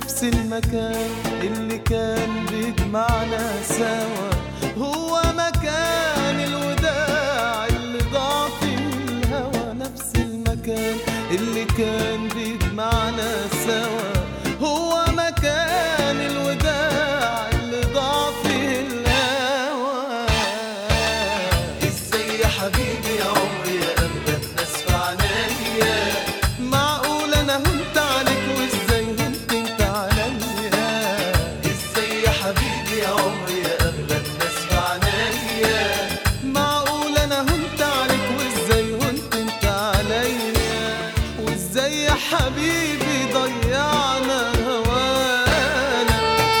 نفس المكان اللي كان بيجمعنا سوا، هو مكان الوداع اللي ضاع فيه الهوى. نفس المكان اللي كان بيجمعنا سوا، هو مكان الوداع اللي ضاع فيه الهوى. ازاي يا حبيبي يا عمري يا أغلى الناس في عنايا، معقول انا هنت عليك وازاي هنت انت عليا؟ ازاي يا حبيبي يا عمري يا أغلى الناس في عنايا، معقول انا هنت عليك وازاي هنت انت عليا؟ وازاي يا حبيبي ضيعنا هوانا؟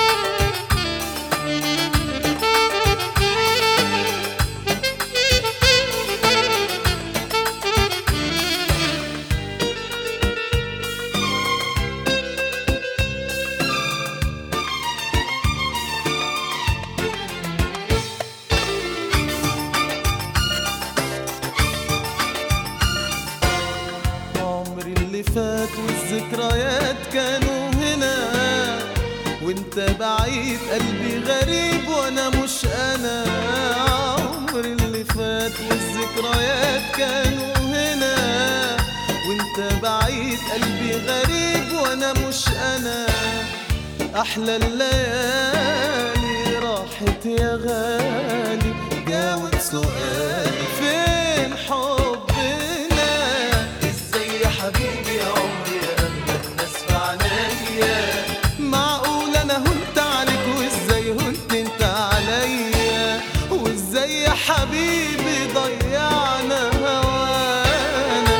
عمري اللي فات والذكريات كانوا هنا، وانت بعيد قلبي غريب وانا مش انا. عمري اللي فات والذكريات كانوا هنا، وانت بعيد قلبي غريب وانا مش انا. احلى الليالي راحت يا غالي، جاوب سؤالي فين حبنا؟ ازاي يا حبيبي يا عمري يا أغلى الناس في عنايا، معقول انا هنت عليك وازاي هنت انت عليا؟ وازاي يا حبيبي ضيعنا هوانا؟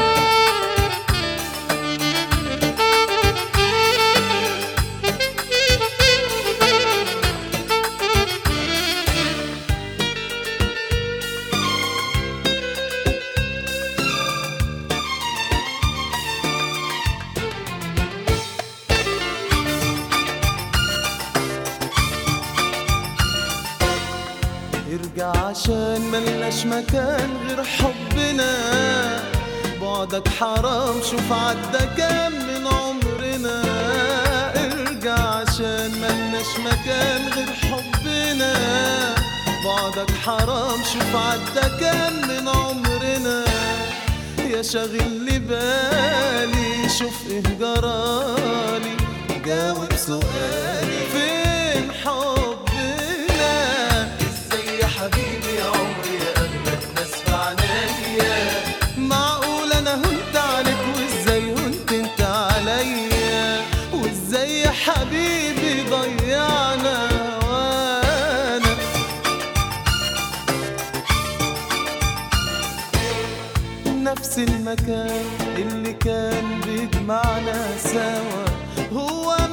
ارجع عشان ملناش مكان غير حبنا، بعدك حرام شوف عدى كام من عمرنا. ارجع عشان ملناش مكان غير حبنا، بعدك حرام شوف عدى كام من عمرنا. يا شاغل لي بالي شوف ايه جرالي، جاوب سؤالي فين حبنا؟ ازاي يا حبيبي يا عمري يا أغلى الناس في عنايا، معقول انا هنت عليك وازاي هنت انت عليا؟ وازاي يا حبيبي ضيعنا هوانا؟ نفس المكان اللي كان بيجمعنا سوا، هو